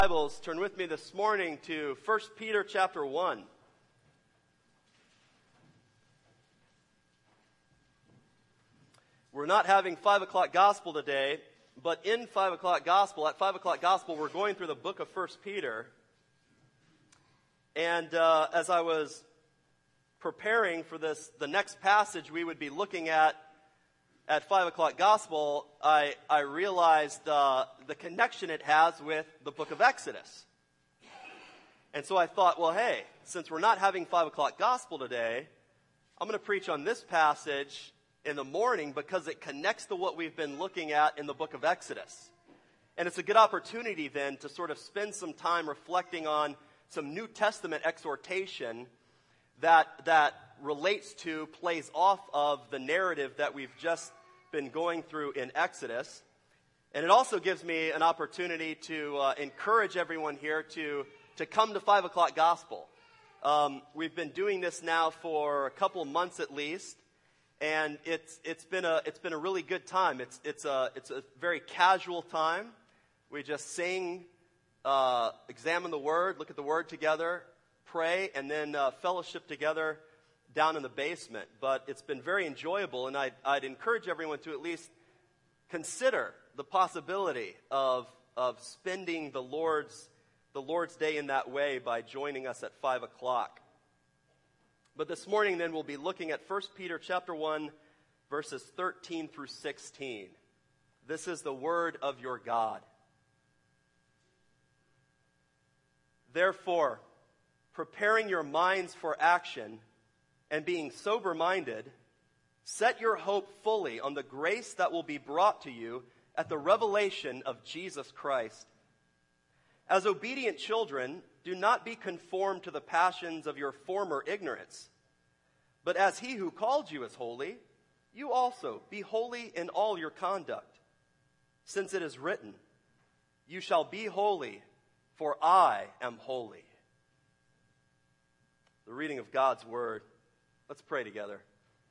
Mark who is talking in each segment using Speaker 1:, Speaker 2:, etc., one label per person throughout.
Speaker 1: Bibles, turn with me this morning to 1 Peter chapter 1. We're not having 5 o'clock gospel today, but in 5 o'clock gospel, at 5 o'clock gospel, we're going through the book of 1 Peter. And as I was preparing for the next passage we would be looking at 5 o'clock gospel, I realized the connection it has with the book of Exodus. And so I thought, well, hey, since we're not having 5 o'clock gospel today, I'm going to preach on this passage in the morning because it connects to what we've been looking at in the book of Exodus. And it's a good opportunity then to sort of spend some time reflecting on some New Testament exhortation that relates to, plays off of the narrative that we've just been going through in Exodus. And it also gives me an opportunity to encourage everyone here to come to 5 o'clock gospel. We've been doing this now for a couple of months at least, and it's been a really good time. It's a very casual time. We just sing, examine the Word, look at the Word together, pray, and then fellowship together down in the basement. But it's been very enjoyable, and I'd encourage everyone to at least consider the possibility of spending the Lord's Day in that way by joining us at 5 o'clock. But this morning then we'll be looking at 1 Peter chapter 1, verses 13 through 16. This is the word of your God. Therefore, preparing your minds for action and being sober-minded, set your hope fully on the grace that will be brought to you at the revelation of Jesus Christ. As obedient children, do not be conformed to the passions of your former ignorance. But as he who called you is holy, you also be holy in all your conduct. Since it is written, you shall be holy, for I am holy. The reading of God's word. Let's pray together.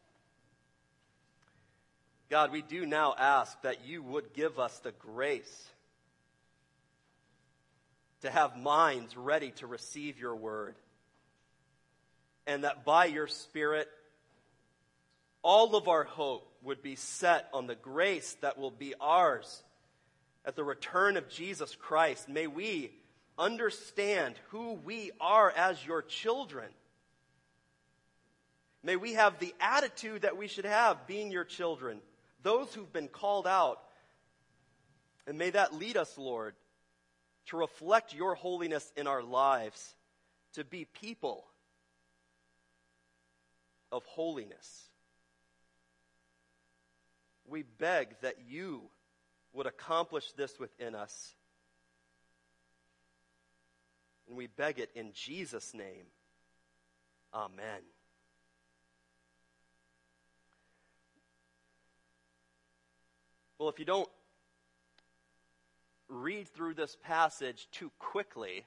Speaker 1: God, we do now ask that you would give us the grace to have minds ready to receive your word, and that by your Spirit, all of our hope would be set on the grace that will be ours at the return of Jesus Christ. May we understand who we are as your children. May we have the attitude that we should have being your children, those who've been called out. And may that lead us, Lord, to reflect your holiness in our lives, to be people of holiness. We beg that you would accomplish this within us. And we beg it in Jesus' name. Amen. Well, if you don't read through this passage too quickly,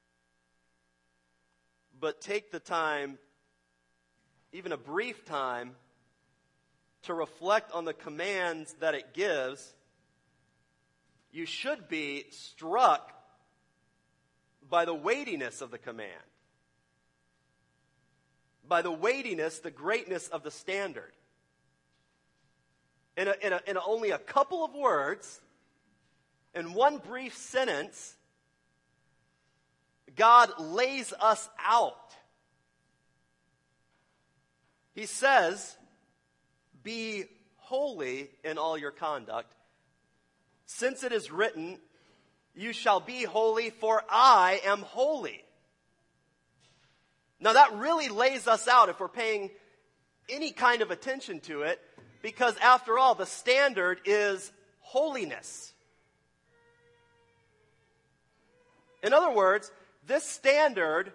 Speaker 1: but take the time, even a brief time, to reflect on the commands that it gives, you should be struck by the weightiness of the command, by the weightiness, the greatness of the standard. In only a couple of words, in one brief sentence, God lays us out. He says, be holy in all your conduct. Since it is written, you shall be holy, for I am holy. Now that really lays us out if we're paying any kind of attention to it, because after all, the standard is holiness. In other words, this standard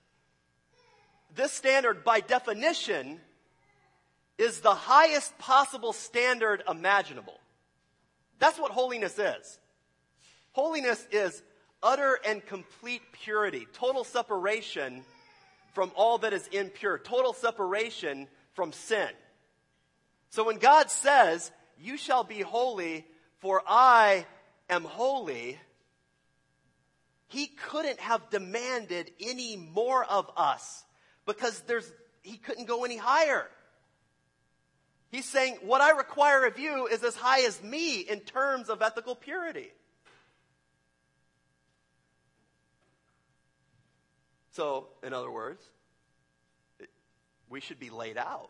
Speaker 1: by definition is the highest possible standard imaginable. That's what holiness is. Holiness is utter and complete purity, total separation from all that is impure, total separation from sin. So when God says, you shall be holy, for I am holy, He couldn't have demanded any more of us because he couldn't go any higher. He's saying, what I require of you is as high as me in terms of ethical purity. So, in other words, we should be laid out.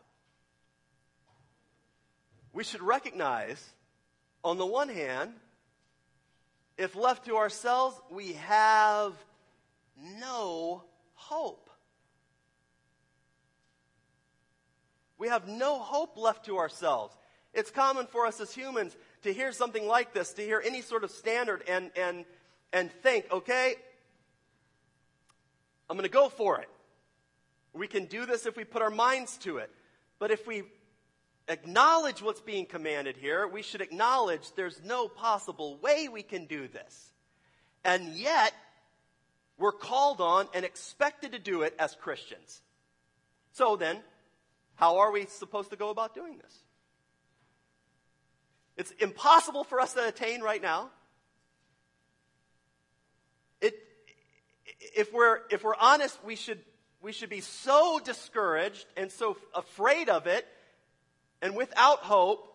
Speaker 1: We should recognize, on the one hand, if left to ourselves, we have no hope. We have no hope left to ourselves. It's common for us as humans to hear something like this, to hear any sort of standard and think, okay, I'm going to go for it. We can do this if we put our minds to it. But if we acknowledge what's being commanded here, we should acknowledge there's no possible way we can do this. And yet, we're called on and expected to do it as Christians. So then, how are we supposed to go about doing this? It's impossible for us to attain right now. If we're honest, we should be so discouraged and so afraid of it and without hope.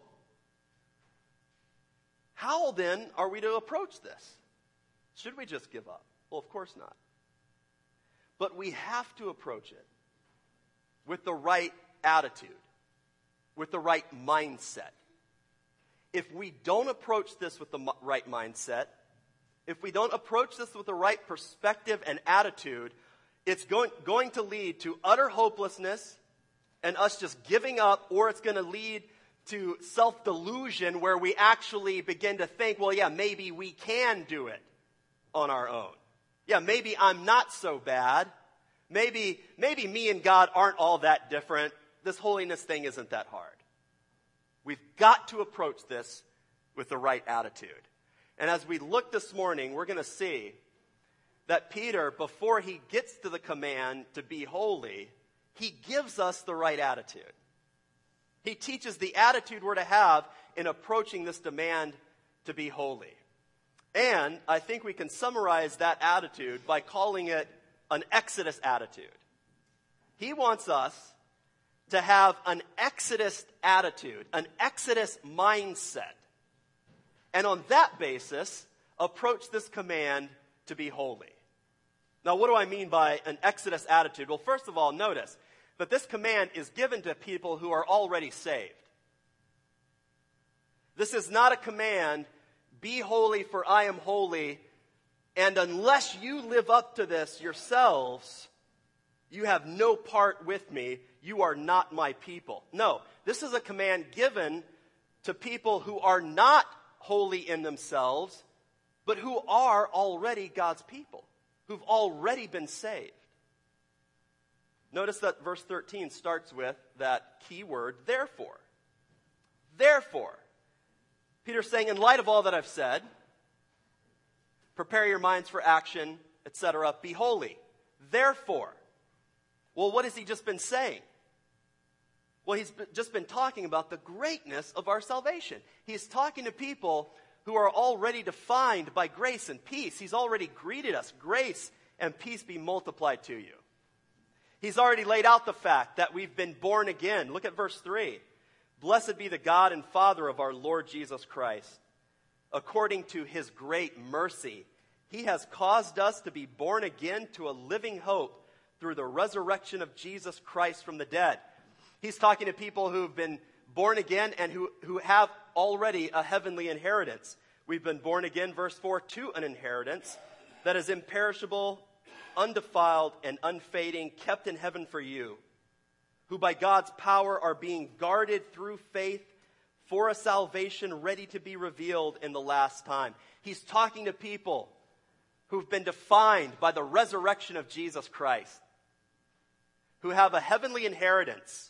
Speaker 1: How then are we to approach this? Should we just give up? Well, of course not. But we have to approach it with the right attitude, with the right mindset. If we don't approach this with the right mindset, if we don't approach this with the right perspective and attitude, it's going to lead to utter hopelessness and us just giving up, or it's going to lead to self-delusion where we actually begin to think, well, yeah, maybe we can do it on our own. Yeah, maybe I'm not so bad. Maybe me and God aren't all that different. This holiness thing isn't that hard. We've got to approach this with the right attitude. And as we look this morning, we're going to see that Peter, before he gets to the command to be holy, he gives us the right attitude. He teaches the attitude we're to have in approaching this demand to be holy. And I think we can summarize that attitude by calling it an Exodus attitude. He wants us to have an Exodus attitude, an Exodus mindset. And on that basis, approach this command to be holy. Now, what do I mean by an Exodus attitude? Well, first of all, notice that this command is given to people who are already saved. This is not a command, be holy for I am holy, and unless you live up to this yourselves, you have no part with me, you are not my people. No, this is a command given to people who are not holy in themselves, but who are already God's people, who've already been saved. Notice that verse 13 starts with that key word, therefore. Therefore. Peter's saying, in light of all that I've said, prepare your minds for action, etc., be holy. Therefore. Well, what has he just been saying? Well, he's just been talking about the greatness of our salvation. He's talking to people who are already defined by grace and peace. He's already greeted us, grace and peace be multiplied to you. He's already laid out the fact that we've been born again. Look at verse 3. Blessed be the God and Father of our Lord Jesus Christ. According to his great mercy, he has caused us to be born again to a living hope through the resurrection of Jesus Christ from the dead. He's talking to people who've been born again and who have already a heavenly inheritance. We've been born again, verse 4, to an inheritance that is imperishable, undefiled, and unfading, kept in heaven for you, who by God's power are being guarded through faith for a salvation ready to be revealed in the last time. He's talking to people who've been defined by the resurrection of Jesus Christ, who have a heavenly inheritance,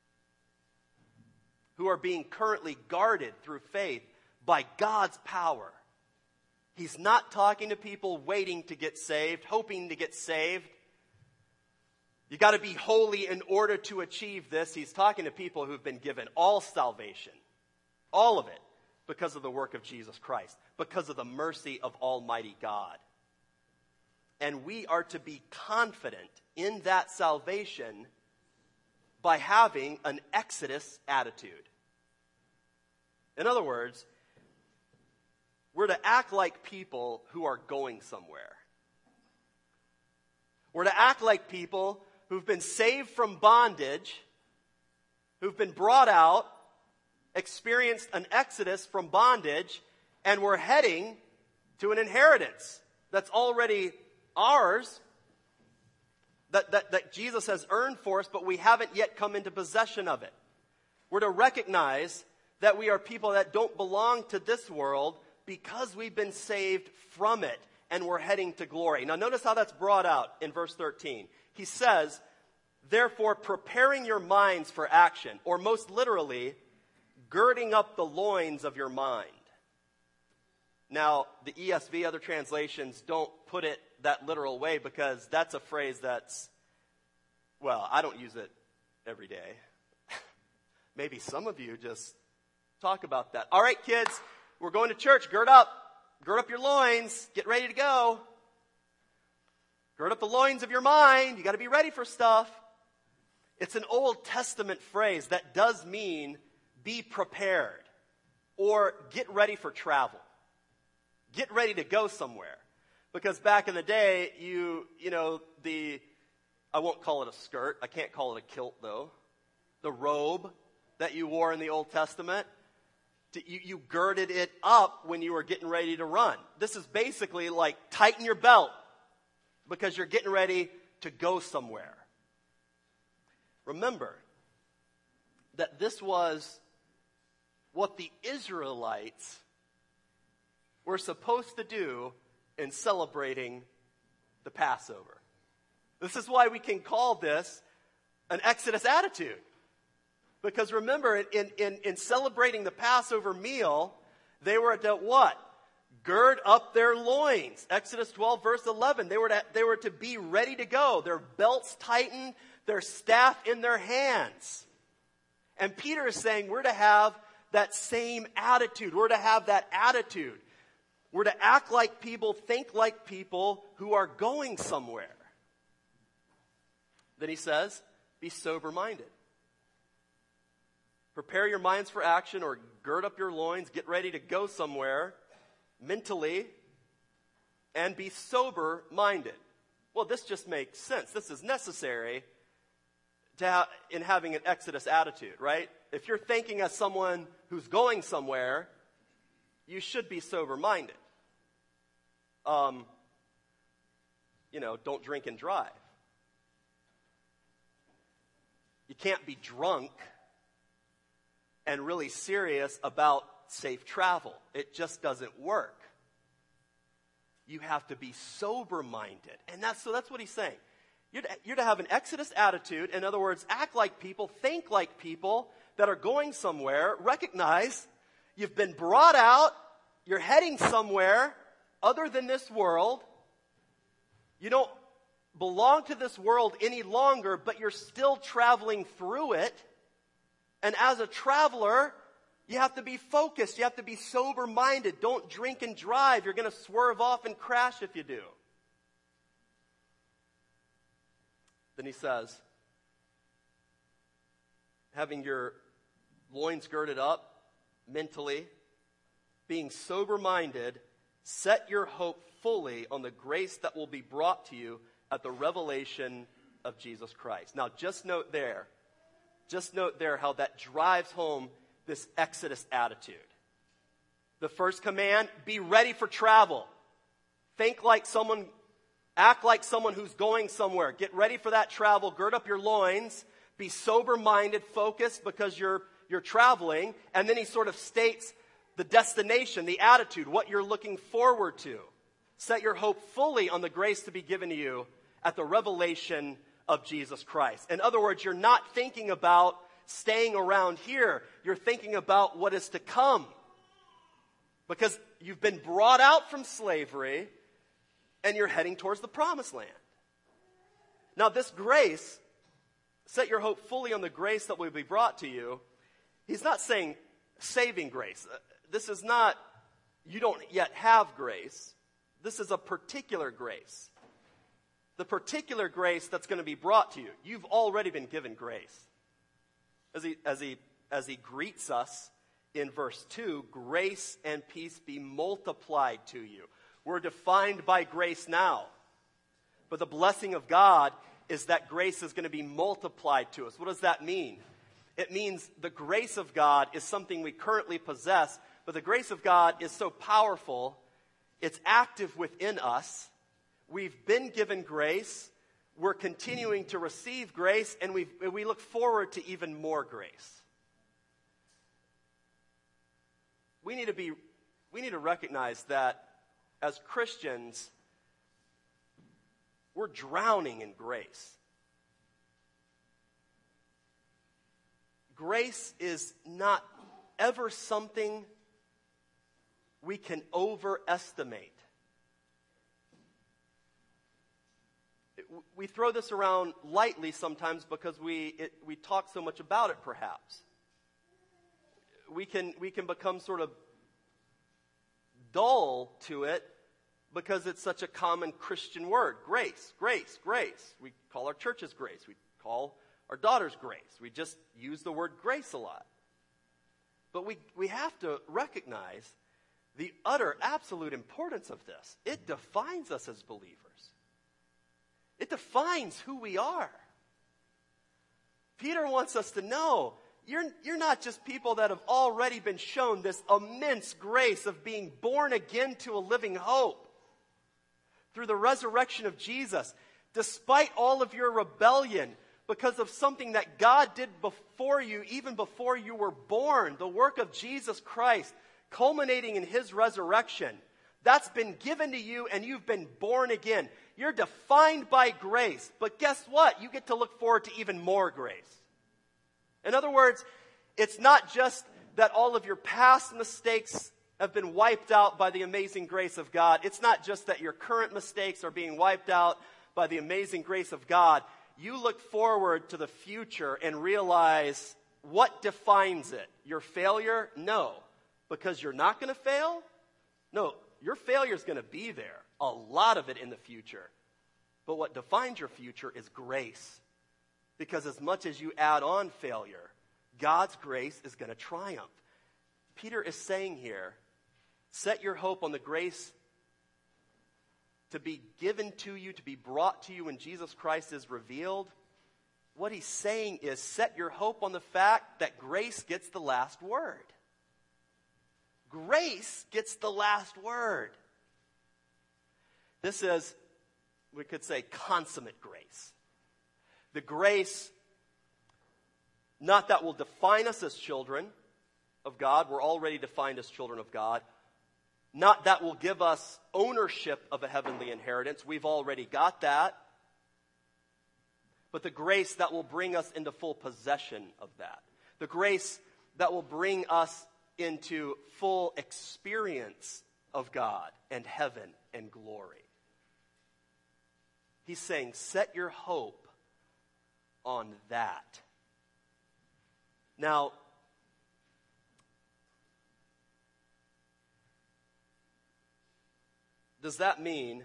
Speaker 1: who are being currently guarded through faith by God's power. He's not talking to people waiting to get saved, hoping to get saved. You got to be holy in order to achieve this. He's talking to people who've been given all salvation, all of it, because of the work of Jesus Christ, because of the mercy of Almighty God. And we are to be confident in that salvation by having an Exodus attitude. In other words, we're to act like people who are going somewhere. We're to act like people who've been saved from bondage, who've been brought out, experienced an exodus from bondage, and we're heading to an inheritance that's already ours, that Jesus has earned for us, but we haven't yet come into possession of it. We're to recognize that we are people that don't belong to this world because we've been saved from it, and we're heading to glory. Now notice how that's brought out in verse 13. He says, therefore preparing your minds for action, or most literally, girding up the loins of your mind. Now, the ESV, other translations, don't put it that literal way because that's a phrase that's, well, I don't use it every day. Maybe some of you just talk about that. All right, kids, we're going to church. Gird up your loins. Get ready to go. Gird up the loins of your mind. You got to be ready for stuff. It's an Old Testament phrase that does mean be prepared or get ready for travel. Get ready to go somewhere. Because back in the day, I won't call it a skirt. I can't call it a kilt though. The robe that you wore in the Old Testament, you girded it up when you were getting ready to run. This is basically like tighten your belt because you're getting ready to go somewhere. Remember that this was what the Israelites were supposed to do in celebrating the Passover. This is why we can call this an Exodus attitude. Because remember, in celebrating the Passover meal, they were to what? Gird up their loins. Exodus 12, verse 11. They were to be ready to go. Their belts tightened, their staff in their hands. And Peter is saying we're to have that same attitude. We're to have that attitude. We're to act like people, think like people who are going somewhere. Then he says, be sober-minded. Prepare your minds for action or gird up your loins, get ready to go somewhere mentally, and be sober-minded. Well, this just makes sense. This is necessary in having an Exodus attitude, right? If you're thinking as someone who's going somewhere, you should be sober-minded. Don't drink and drive. You can't be drunk and really serious about safe travel. It just doesn't work. You have to be sober-minded. And that's what he's saying. You're to have an Exodus attitude. In other words, act like people, think like people that are going somewhere. Recognize you've been brought out. You're heading somewhere other than this world. You don't belong to this world any longer, but you're still traveling through it. And as a traveler, you have to be focused. You have to be sober-minded. Don't drink and drive. You're going to swerve off and crash if you do. Then he says, having your loins girded up mentally, being sober-minded, set your hope fully on the grace that will be brought to you at the revelation of Jesus Christ. Now, just note there how that drives home this Exodus attitude. The first command, be ready for travel. Think like someone, act like someone who's going somewhere. Get ready for that travel. Gird up your loins. Be sober-minded, focused because you're traveling. And then he sort of states the destination, the attitude, what you're looking forward to. Set your hope fully on the grace to be given to you at the revelation of Jesus Christ. In other words, you're not thinking about staying around here. You're thinking about what is to come. Because you've been brought out from slavery and you're heading towards the promised land. Now this grace, set your hope fully on the grace that will be brought to you. He's not saying saving grace. This is not, you don't yet have grace. This is a particular grace. the particular grace that's going to be brought to you. You've already been given grace. As he greets us in verse 2, grace and peace be multiplied to you. We're defined by grace now. But the blessing of God is that grace is going to be multiplied to us. What does that mean? It means the grace of God is something we currently possess, but the grace of God is so powerful, it's active within us. We've been given grace, we're continuing to receive grace, and we look forward to even more grace. We need to recognize that as Christians, we're drowning in grace. Grace is not ever something we can overestimate. We throw this around lightly sometimes because we talk so much about it, perhaps. We can become sort of dull to it because it's such a common Christian word. Grace, grace, grace. We call our churches grace. We call our daughters grace. We just use the word grace a lot. But we have to recognize the utter, absolute importance of this. It defines us as believers. It defines who we are. Peter wants us to know you're not just people that have already been shown this immense grace of being born again to a living hope through the resurrection of Jesus, despite all of your rebellion, because of something that God did before you, even before you were born, the work of Jesus Christ, culminating in his resurrection. That's been given to you, and you've been born again. You're defined by grace, but guess what? You get to look forward to even more grace. In other words, it's not just that all of your past mistakes have been wiped out by the amazing grace of God. It's not just that your current mistakes are being wiped out by the amazing grace of God. You look forward to the future and realize what defines it. Your failure? No. Because you're not going to fail? No, your failure is going to be there. A lot of it in the future. But what defines your future is grace. Because as much as you add on failure, God's grace is going to triumph. Peter is saying here, set your hope on the grace to be given to you, to be brought to you when Jesus Christ is revealed. What he's saying is set your hope on the fact that grace gets the last word. Grace gets the last word. This is, we could say, consummate grace. The grace, not that will define us as children of God. We're already defined as children of God. Not that will give us ownership of a heavenly inheritance. We've already got that. But the grace that will bring us into full possession of that. The grace that will bring us into full experience of God and heaven and glory. He's saying, set your hope on that. Now, does that mean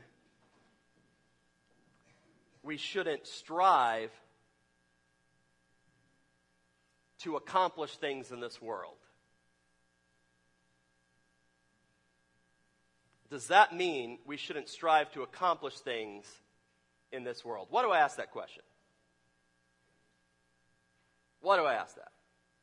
Speaker 1: we shouldn't strive to accomplish things in this world? Does that mean we shouldn't strive to accomplish things in this world? Why do I ask that question? Why do I ask that?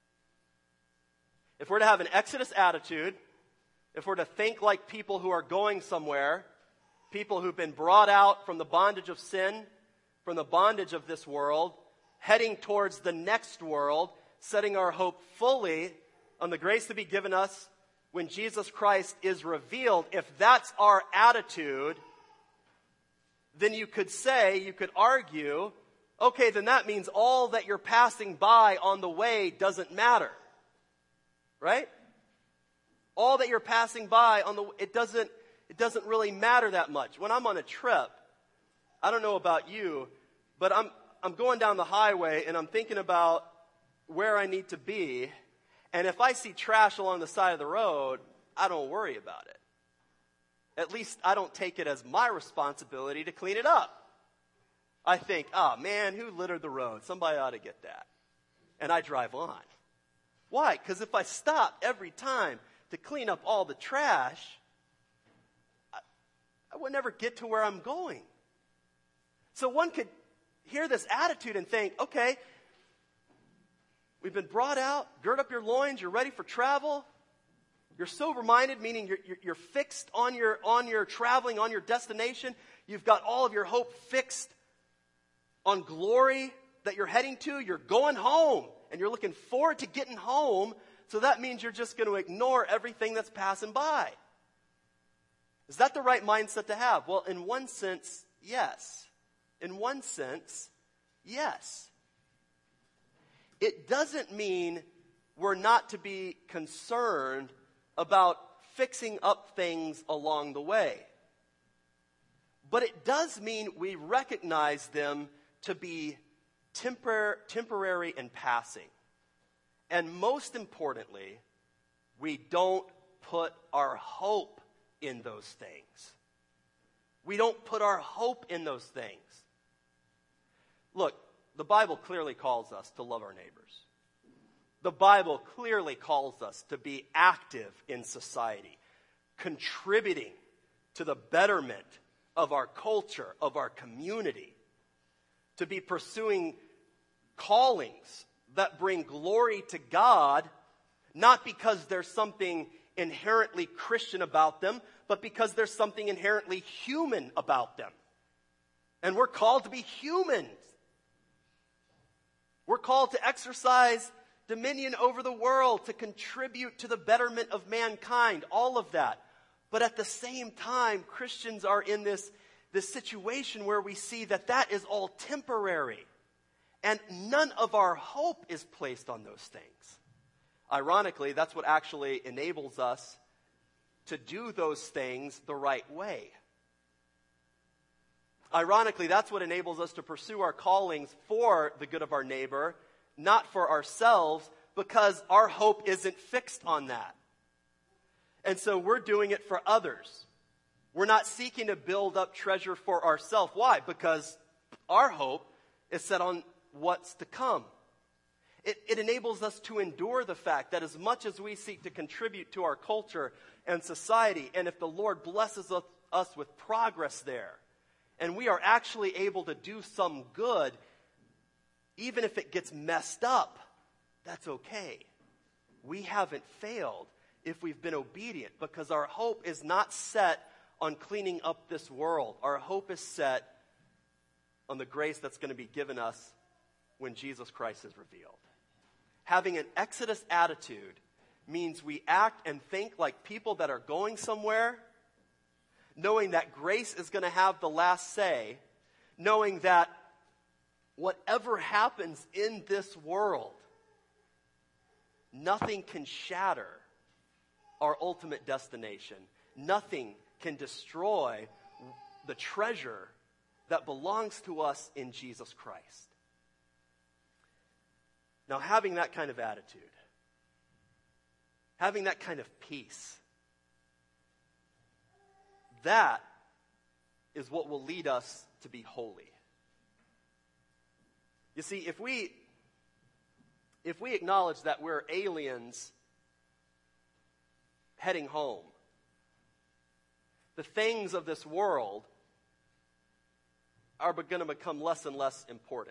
Speaker 1: If we're to have an Exodus attitude, if we're to think like people who are going somewhere, people who've been brought out from the bondage of sin, from the bondage of this world, heading towards the next world, setting our hope fully on the grace to be given us when Jesus Christ is revealed, if that's our attitude, then you could argue, okay, then that means all that you're passing by on the way doesn't matter. Right? All that you're passing by it doesn't really matter that much. When I'm on a trip, I don't know about you, but I'm going down the highway and I'm thinking about where I need to be, and if I see trash along the side of the road, I don't worry about it. At least I don't take it as my responsibility to clean it up. I think, oh man, who littered the road? Somebody ought to get that. And I drive on. Why? Because if I stop every time to clean up all the trash, I would never get to where I'm going. So one could hear this attitude and think, okay, we've been brought out, gird up your loins, you're ready for travel. You're sober-minded, meaning you're fixed on your traveling, on your destination. You've got all of your hope fixed on glory that you're heading to. You're going home, and you're looking forward to getting home. So that means you're just going to ignore everything that's passing by. Is that the right mindset to have? Well, in one sense, yes. In one sense, yes. It doesn't mean we're not to be concerned about fixing up things along the way. But it does mean we recognize them to be temporary and passing. And most importantly, we don't put our hope in those things. We don't put our hope in those things. Look, the Bible clearly calls us to love our neighbors. The Bible clearly calls us to be active in society, contributing to the betterment of our culture, of our community, to be pursuing callings that bring glory to God, not because there's something inherently Christian about them, but because there's something inherently human about them. And we're called to be humans. We're called to exercise dominion over the world, to contribute to the betterment of mankind, all of that. But at the same time, Christians are in this situation where we see that is all temporary. And none of our hope is placed on those things. Ironically, that's what actually enables us to do those things the right way. Ironically, that's what enables us to pursue our callings for the good of our neighbor, not for ourselves, because our hope isn't fixed on that. And so we're doing it for others. We're not seeking to build up treasure for ourselves. Why? Because our hope is set on what's to come. It enables us to endure the fact that as much as we seek to contribute to our culture and society, and if the Lord blesses us with progress there, and we are actually able to do some good, even if it gets messed up, that's okay. We haven't failed if we've been obedient, because our hope is not set on cleaning up this world. Our hope is set on the grace that's going to be given us when Jesus Christ is revealed. Having an Exodus attitude means we act and think like people that are going somewhere, knowing that grace is going to have the last say, knowing that whatever happens in this world, nothing can shatter our ultimate destination. Nothing can destroy the treasure that belongs to us in Jesus Christ. Now, having that kind of attitude, having that kind of peace, that is what will lead us to be holy. You see, if we acknowledge that we're aliens heading home, the things of this world are going to become less and less important.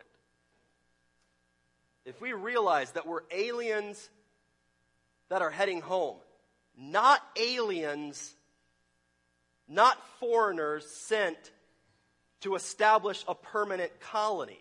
Speaker 1: If we realize that we're aliens that are heading home, not aliens, not foreigners sent to establish a permanent colony,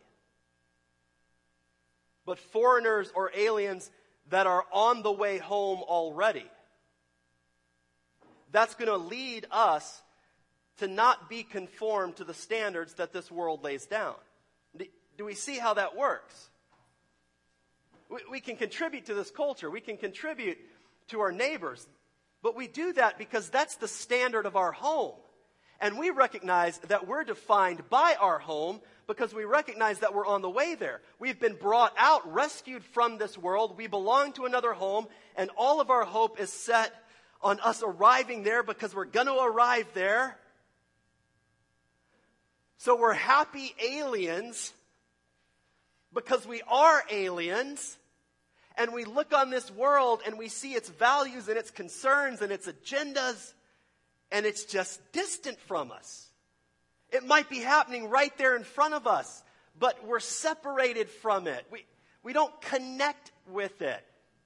Speaker 1: but foreigners or aliens that are on the way home already, that's going to lead us to not be conformed to the standards that this world lays down. Do we see how that works? We can contribute to this culture. We can contribute to our neighbors. But we do that because that's the standard of our home. And we recognize that we're defined by our home because we recognize that we're on the way there. We've been brought out, rescued from this world. We belong to another home. And all of our hope is set on us arriving there because we're going to arrive there. So we're happy aliens because we are aliens, and we look on this world and we see its values and its concerns and its agendas, and it's just distant from us. It might be happening right there in front of us, but we're separated from it. We don't connect with it.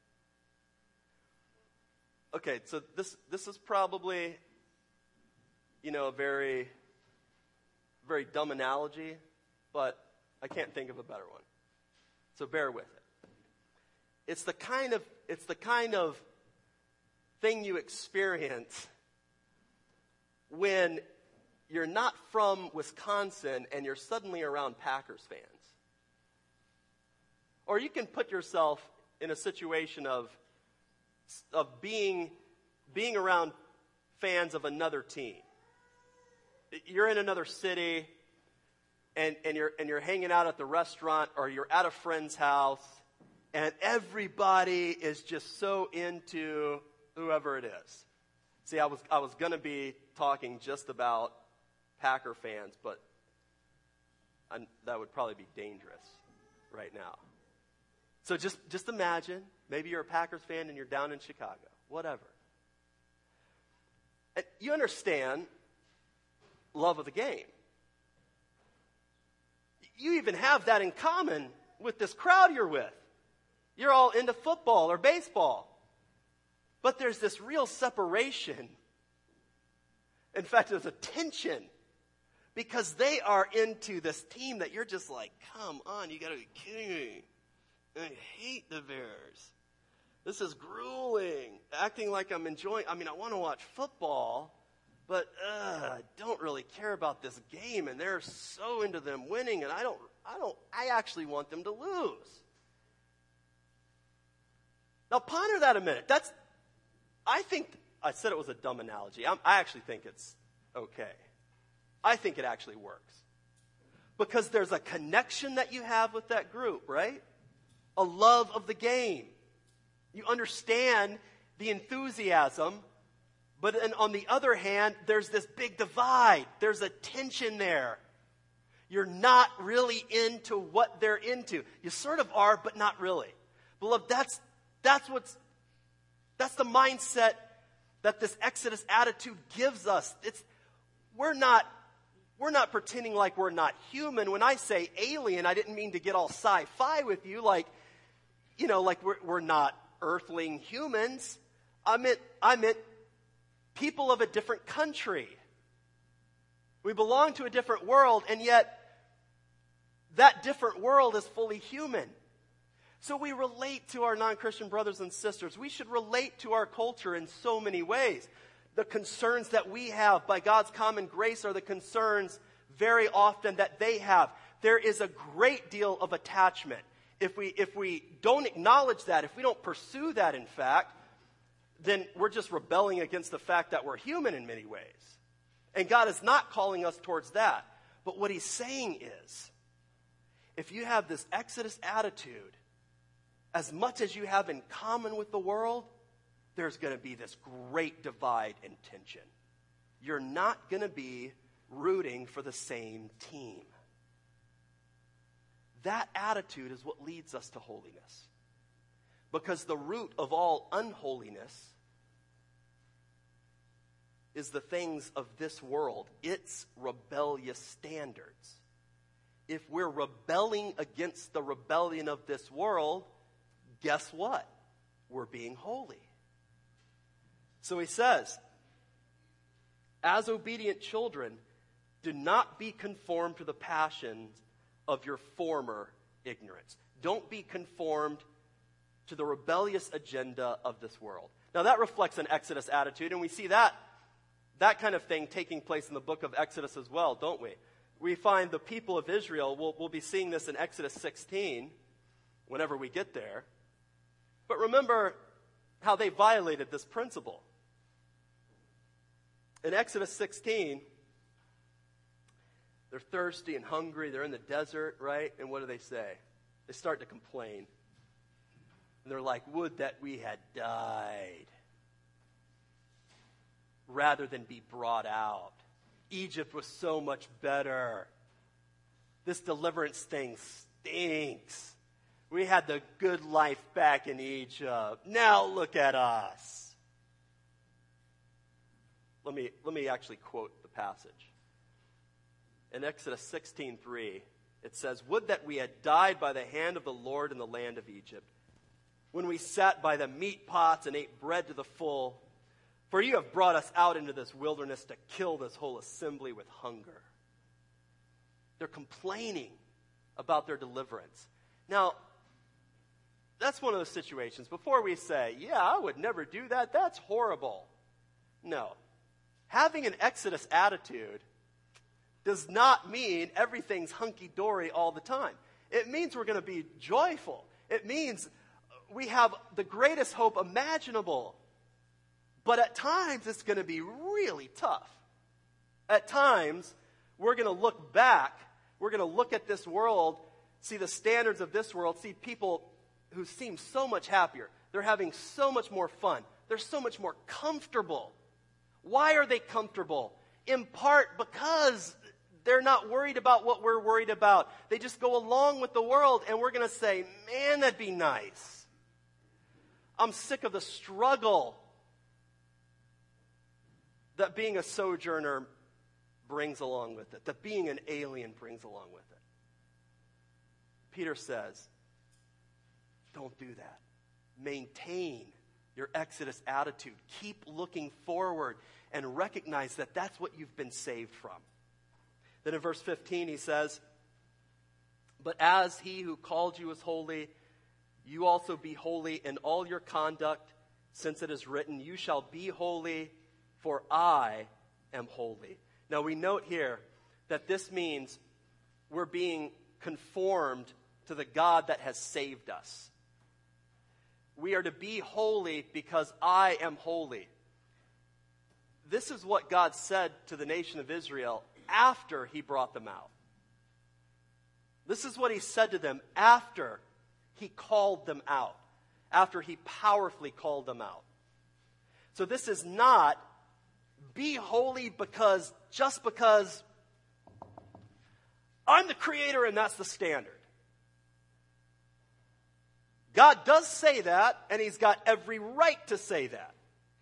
Speaker 1: Okay, so this is probably, a very, very dumb analogy, but I can't think of a better one. So bear with it. It's the kind of thing you experience when you're not from Wisconsin and you're suddenly around Packers fans. Or you can put yourself in a situation of being around fans of another team. You're in another city and you're hanging out at the restaurant, or you're at a friend's house, and everybody is just so into whoever it is. See, I was going to be talking just about Packer fans, but that would probably be dangerous right now. So just imagine, maybe you're a Packers fan and you're down in Chicago, whatever. And you understand love of the game. You even have that in common with this crowd you're with. You're all into football or baseball. But there's this real separation. In fact, there's a tension because they are into this team that you're just like, come on, you got to be kidding me. I hate the Bears. This is grueling. Acting like I'm enjoying. I want to watch football, but I don't really care about this game, and they're so into them winning, and I actually want them to lose. Now ponder that a minute. I think I said it was a dumb analogy. I actually think it's okay. I think it actually works. Because there's a connection that you have with that group, right? A love of the game. You understand the enthusiasm, but then on the other hand, there's this big divide. There's a tension there. You're not really into what they're into. You sort of are, but not really. Beloved, that's the mindset that this Exodus attitude gives us. We're not pretending like we're not human. When I say alien, I didn't mean to get all sci-fi with you, like we're not earthling humans. I meant people of a different country. We belong to a different world, and yet that different world is fully human. So we relate to our non-Christian brothers and sisters. We should relate to our culture in so many ways. The concerns that we have by God's common grace are the concerns very often that they have. There is a great deal of attachment. If we don't acknowledge that, if we don't pursue that, in fact, then we're just rebelling against the fact that we're human in many ways. And God is not calling us towards that. But what he's saying is, if you have this Exodus attitude, as much as you have in common with the world, there's going to be this great divide and tension. You're not going to be rooting for the same team. That attitude is what leads us to holiness. Because the root of all unholiness is the things of this world, its rebellious standards. If we're rebelling against the rebellion of this world, guess what? We're being holy. So he says, as obedient children, do not be conformed to the passions of your former ignorance. Don't be conformed to the rebellious agenda of this world. Now that reflects an Exodus attitude, and we see that kind of thing taking place in the book of Exodus as well, don't we? We find the people of Israel, we'll be seeing this in Exodus 16, whenever we get there. But remember how they violated this principle. In Exodus 16, they're thirsty and hungry. They're in the desert, right? And what do they say? They start to complain. And they're like, would that we had died rather than be brought out. Egypt was so much better. this deliverance thing stinks. We had the good life back in Egypt. Now look at us. Let me actually quote the passage. In Exodus 16:3, it says, "Would that we had died by the hand of the Lord in the land of Egypt, when we sat by the meat pots and ate bread to the full. For you have brought us out into this wilderness to kill this whole assembly with hunger." They're complaining about their deliverance. Now, that's one of those situations. Before we say, yeah, I would never do that, that's horrible. No. Having an Exodus attitude does not mean everything's hunky-dory all the time. It means we're going to be joyful. It means we have the greatest hope imaginable. But at times, it's going to be really tough. At times, we're going to look back. We're going to look at this world, see the standards of this world, see people who seem so much happier. They're having so much more fun. They're so much more comfortable. Why are they comfortable? In part because they're not worried about what we're worried about. They just go along with the world, and we're going to say, man, that'd be nice. I'm sick of the struggle that being a sojourner brings along with it, that being an alien brings along with it. Peter says, don't do that. Maintain your Exodus attitude. Keep looking forward and recognize that that's what you've been saved from. Then in verse 15 he says, "But as he who called you is holy, you also be holy in all your conduct, since it is written, you shall be holy, for I am holy." Now we note here that this means we're being conformed to the God that has saved us. We are to be holy because I am holy. This is what God said to the nation of Israel after he brought them out. This is what he said to them after he called them out, after he powerfully called them out. So this is not be holy because I'm the creator and that's the standard. God does say that, and he's got every right to say that.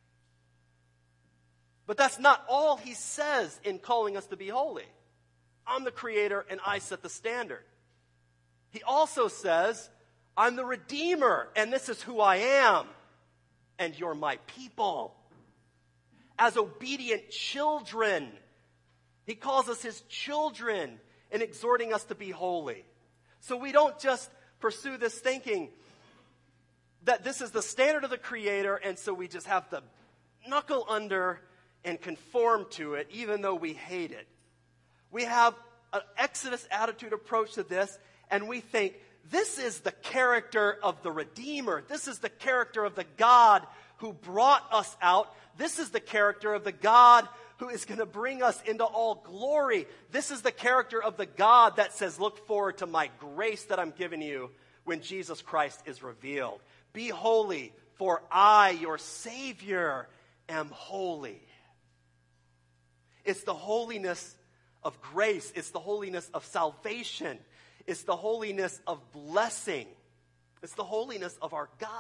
Speaker 1: But that's not all he says in calling us to be holy. I'm the creator and I set the standard. He also says, I'm the redeemer and this is who I am. And you're my people. As obedient children, he calls us his children in exhorting us to be holy. So we don't just pursue this thinking that this is the standard of the creator and so we just have to knuckle under and conform to it, even though we hate it. We have an Exodus attitude approach to this, and we think, this is the character of the Redeemer. This is the character of the God who brought us out. This is the character of the God who is going to bring us into all glory. This is the character of the God that says, look forward to my grace that I'm giving you when Jesus Christ is revealed. Be holy, for I, your Savior, am holy. It's the holiness of grace. It's the holiness of salvation. It's the holiness of blessing. It's the holiness of our God.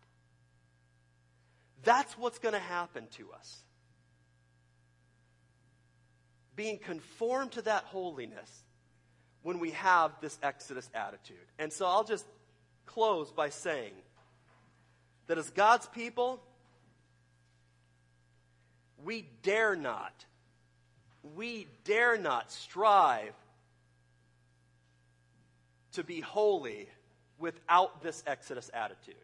Speaker 1: That's what's going to happen to us. Being conformed to that holiness when we have this Exodus attitude. And so I'll just close by saying that as God's people, we dare not strive to be holy without this Exodus attitude.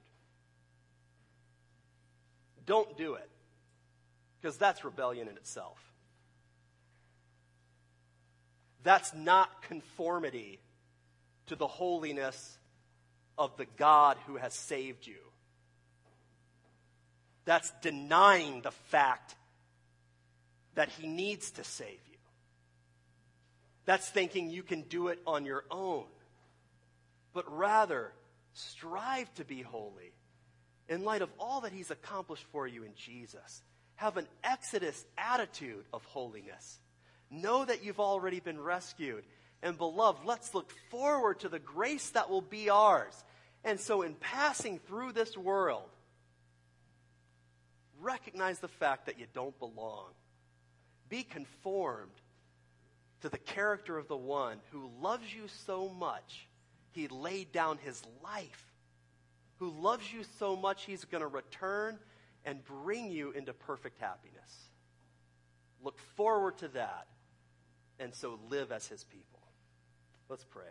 Speaker 1: Don't do it, because that's rebellion in itself. That's not conformity to the holiness of the God who has saved you. That's denying the fact that he needs to save you. That's thinking you can do it on your own. But rather, strive to be holy in light of all that he's accomplished for you in Jesus. Have an Exodus attitude of holiness. Know that you've already been rescued. And beloved, let's look forward to the grace that will be ours. And so in passing through this world, recognize the fact that you don't belong. Be conformed to the character of the one who loves you so much, he laid down his life. Who loves you so much, he's going to return and bring you into perfect happiness. Look forward to that, and so live as his people. Let's pray.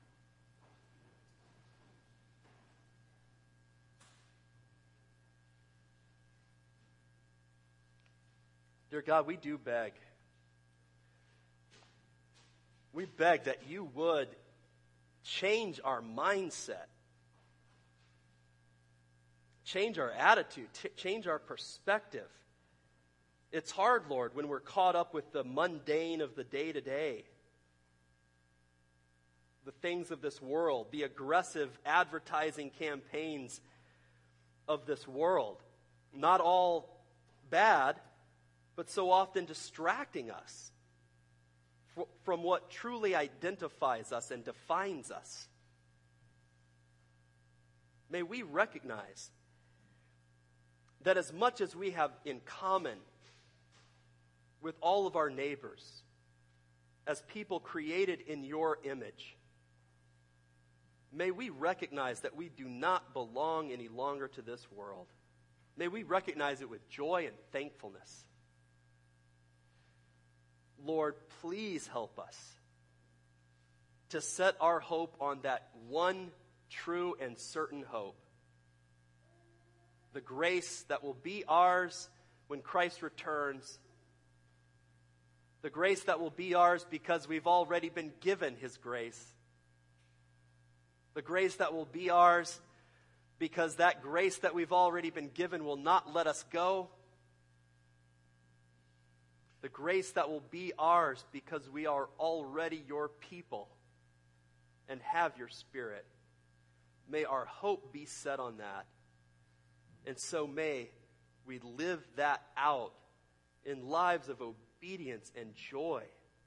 Speaker 1: Dear God, we do beg. We beg that you would change our mindset, change our attitude, change our perspective. It's hard, Lord, when we're caught up with the mundane of the day-to-day, the things of this world, the aggressive advertising campaigns of this world. Not all bad, but so often distracting us from what truly identifies us and defines us. May we recognize that as much as we have in common with all of our neighbors, as people created in your image, may we recognize that we do not belong any longer to this world. May we recognize it with joy and thankfulness. Lord, please help us to set our hope on that one true and certain hope. The grace that will be ours when Christ returns. The grace that will be ours because we've already been given his grace. The grace that will be ours because that grace that we've already been given will not let us go. The grace that will be ours because we are already your people and have your Spirit. May our hope be set on that. And so may we live that out in lives of obedience and joy.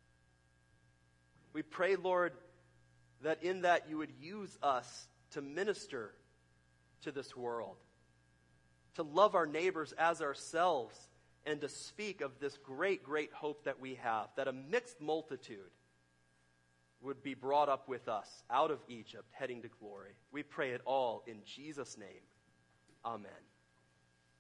Speaker 1: We pray, Lord, that in that you would use us to minister to this world, to love our neighbors as ourselves, and to speak of this great, great hope that we have, that a mixed multitude would be brought up with us out of Egypt, heading to glory. We pray it all in Jesus' name. Amen.